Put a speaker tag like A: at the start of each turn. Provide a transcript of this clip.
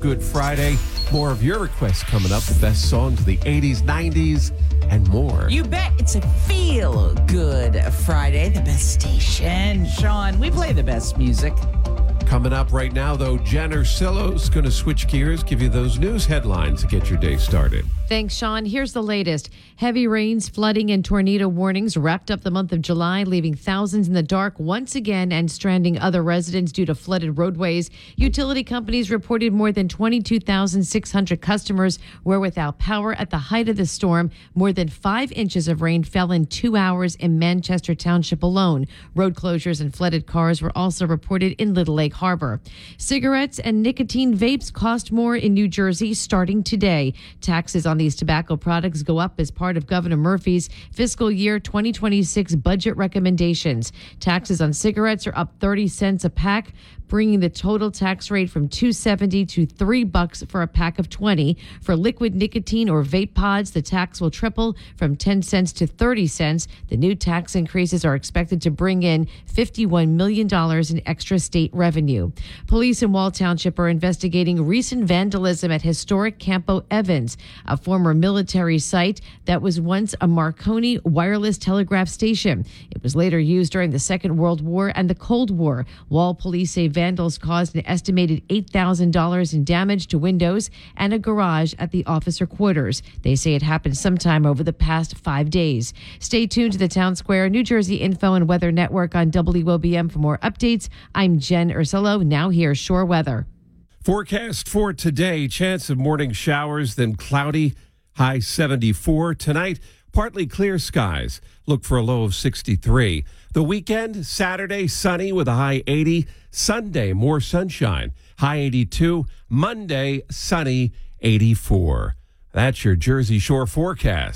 A: Good Friday. More of your requests coming up. The best songs of the 80s, 90s, and more.
B: You bet it's a feel-good Friday, the best station. Sean, we play the best music.
A: Coming up right now, though, Jen Ursillo's going to switch gears, give you those news headlines to get your day started.
C: Thanks, Sean. Here's the latest. Heavy rains, flooding, and tornado warnings wrapped up the month of July, leaving thousands in the dark once again and stranding other residents due to flooded roadways. Utility companies reported more than 22,600 customers were without power at the height of the storm. More than 5 inches of rain fell in 2 hours in Manchester Township alone. Road closures and flooded cars were also reported in Little Lake Harbor. Cigarettes and nicotine vapes cost more in New Jersey starting today. Taxes on these tobacco products go up as part of Governor Murphy's fiscal year 2026 budget recommendations. Taxes on cigarettes are up 30 cents a pack, bringing the total tax rate from $2.70 to $3 for a pack of 20. For liquid nicotine or vape pods, the tax will triple from 10 cents to 30 cents. The new tax increases are expected to bring in $51 million in extra state revenue. Police in Wall Township are investigating recent vandalism at historic Campo Evans, a former military site that was once a Marconi wireless telegraph station. It was later used during the Second World War and the Cold War. Wall police say vandals caused an estimated $8,000 in damage to windows and a garage at the officer quarters. They say it happened sometime over the past 5 days. Stay tuned to the Town Square New Jersey Info and Weather Network on WOBM for more updates. I'm Jen Ursillo. Now here's Shore Weather.
A: Forecast for today, chance of morning showers, then cloudy, high 74. Tonight, partly clear skies. Look for a low of 63. The weekend, Saturday, sunny with a high 80. Sunday, more sunshine, high 82. Monday, sunny, 84. That's your Jersey Shore forecast.